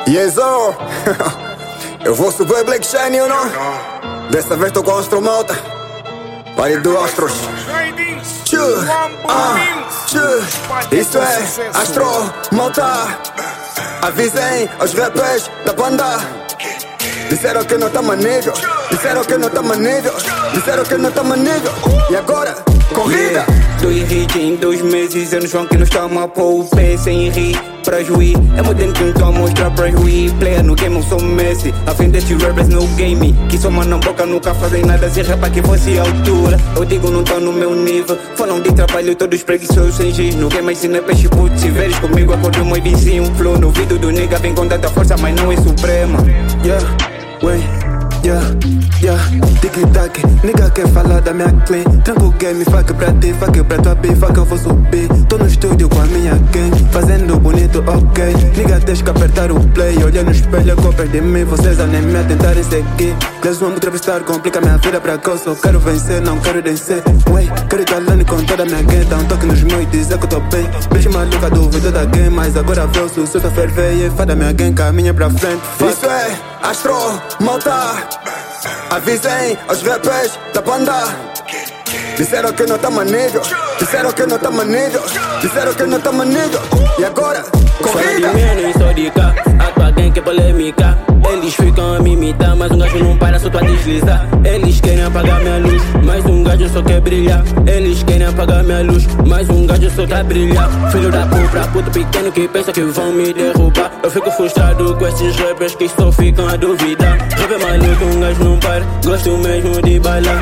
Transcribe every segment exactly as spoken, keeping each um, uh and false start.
Yezo, eu vou subir Black Shine ou não? Dessa vez tô com o Astro Malta. Pare do Astros. Tchu, ah, tchu. Isso é Astro Malta. Avisem aos rappers da banda. Disseram que não tá maneiro. Disseram que não tá maneiro. Disseram que não tá maneiro. E agora? Corrida! Dois hits em dois meses, eu no João que não chama a pôr o pé sem rir pra juiz. É modelo que não tô a mostrar pra juiz. Player no game, eu sou Messi. A frente destes rappers no game. Que só mano boca nunca fazem nada. Se rapa que fosse a altura. Eu digo não tô no meu nível. Falam de trabalho todos preguiçosos sem giz. No game ensina peixe puto. Se veres comigo acordo meu vizinho. Flow no vídeo do nigga vem com tanta força, mas não é suprema. Yeah, wey. Yeah, yeah, tic-tac, nigga quer falar da minha clean. Tranco o game, fuck pra ti, fuck pra tua bi, fuck eu vou subir. Tô no estúdio com a minha gang, fazendo bonito, ok. Nigga tens que apertar o play, olha no espelho, cópia de mim. Vocês anemia tentarem seguir. Eles vão me entrevistar, complica minha vida pra que eu só quero vencer, não quero descer. Wey, quero ir alone com toda a minha gang. Dá um toque nos meus e dizer que eu tô bem. Bicho maluca, duvido da game, mas agora vê o sucesso a ferver. E fada minha gang, caminha pra frente. Fuck. Isso é Astro Malta. Avisem aos rappers da banda. Disseram que não tá maneiro. Disseram que não tá maneiro. Disseram que não tá maneiro. E agora? Corrida! Fala de mim, nem sou de cá. A tua gang que é polêmica. Eles ficam a me imitar, mas um gajo não para, só tu a deslizar. Eles querem apagar minha luz, mas um gajo só quer brilhar. Eles querem apagar minha luz, mas um gajo só quer brilhar. Filho da puta, puto pequeno que pensa que vão me derrubar. Eu fico frustrado com esses rappers que só ficam a duvidar. Rap é maluco, um gajo não para, gosto mesmo de bailar.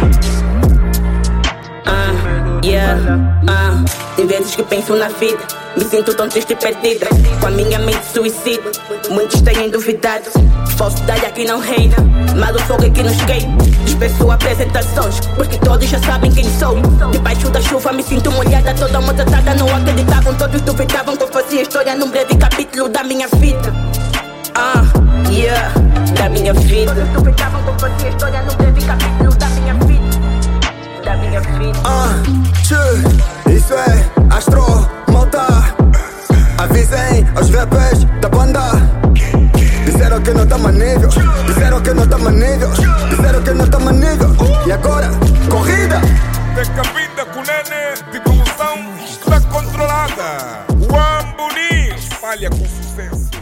Ah, yeah, ah. Tem vezes que penso na vida, me sinto tão triste e perdida. Com a minha mente suicida, muitos têm duvidado. Falsidade aqui não reina, mas o fogo aqui não cheguei. Dispenso apresentações, porque todos já sabem quem sou. Debaixo da chuva me sinto molhada, toda maltratada. Não acreditavam, todos duvidavam que eu fazia história num breve capítulo da minha vida. Ah, yeah, da minha vida. Todos duvidavam que eu fazia história num breve capítulo da minha vida. Da minha vida. Ah, tchu, isso é Astro Malta. Avisem aos rappers da banda. Disseram que não tá maneiro. Disseram que não tá maneiro. Disseram que não tá maneiro. E agora? Corrida! Decapita com nene de produção está controlada. O Amboni espalha com sucesso.